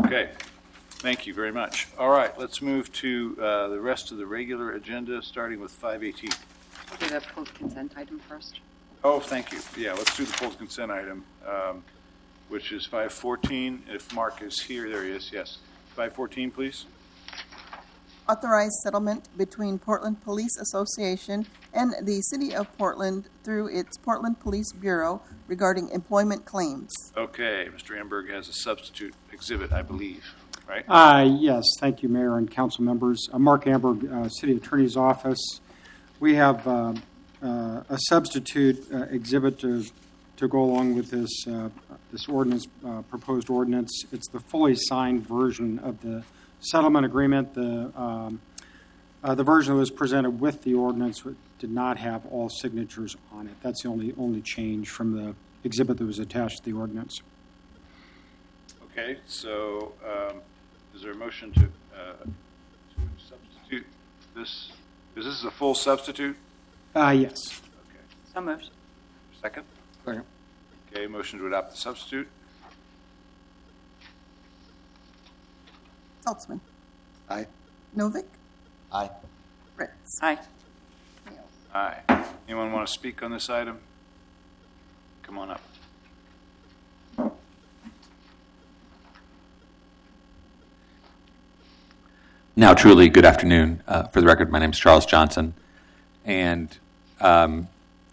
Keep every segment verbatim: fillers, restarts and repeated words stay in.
Okay. Thank you very much. All right, let's move to uh, the rest of the regular agenda, starting with five eighteen. We'll do the pulled consent item first. Oh, thank you. Yeah, let's do the full consent item, um, which is five fourteen. If Mark is here, there he is, yes. five fourteen, please. Authorized settlement between Portland Police Association and the City of Portland through its Portland Police Bureau regarding employment claims. Okay, Mister Amberg has a substitute exhibit, I believe, right? Uh, yes, thank you, Mayor and council members. Uh, Mark Amberg, uh, City Attorney's Office. We have uh, uh, a substitute uh, exhibit to to go along with this uh, this ordinance, uh, proposed ordinance. It's the fully signed version of the settlement agreement. The um, uh, the version that was presented with the ordinance did not have all signatures on it. That's the only only change from the exhibit that was attached to the ordinance. Okay, so um, is there a motion to, uh, to substitute this? Is this a full substitute? Uh, yes. Okay. So moved. Second? Second. Okay, motion to adopt the substitute. Saltzman. Aye. Novick. Aye. Fritz. Aye. Hales. Aye. Anyone want to speak on this item? Come on up. Now, truly, good afternoon. Uh, for the record, my name is Charles Johnson, and um,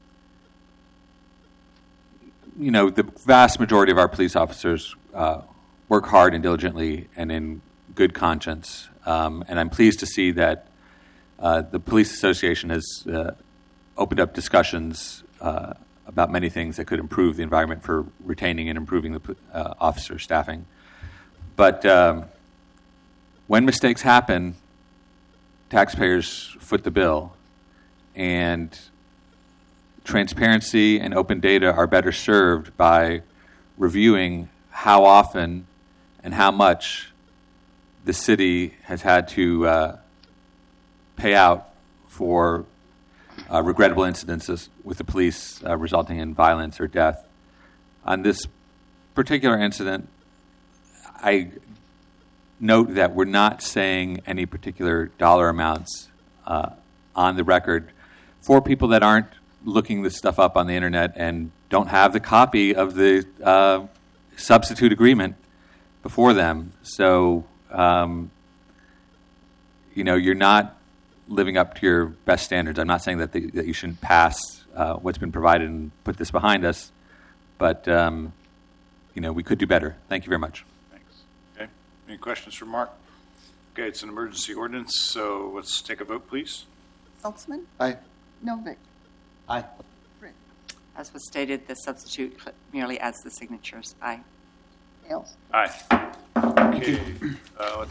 you know, the vast majority of our police officers uh, work hard and diligently and in good conscience. Um, and I'm pleased to see that uh, the Police Association has uh, opened up discussions uh, about many things that could improve the environment for retaining and improving the uh, officer staffing. But um, when mistakes happen, taxpayers foot the bill, and transparency and open data are better served by reviewing how often and how much the city has had to uh, pay out for uh, regrettable incidences with the police uh, resulting in violence or death. On this particular incident, I note that we're not saying any particular dollar amounts uh, on the record for people that aren't looking this stuff up on the internet and don't have the copy of the uh, substitute agreement before them. So, um, you know, you're not living up to your best standards. I'm not saying that, the, that you shouldn't pass uh, what's been provided and put this behind us, but, um, you know, we could do better. Thank you very much. Okay. Any questions for Mark? Okay, it's an emergency ordinance, so let's take a vote, please. Saltzman. Aye. Novick. Aye. Fritz. As was stated, the substitute merely adds the signatures. Aye. Hales. Aye. Okay, uh, let's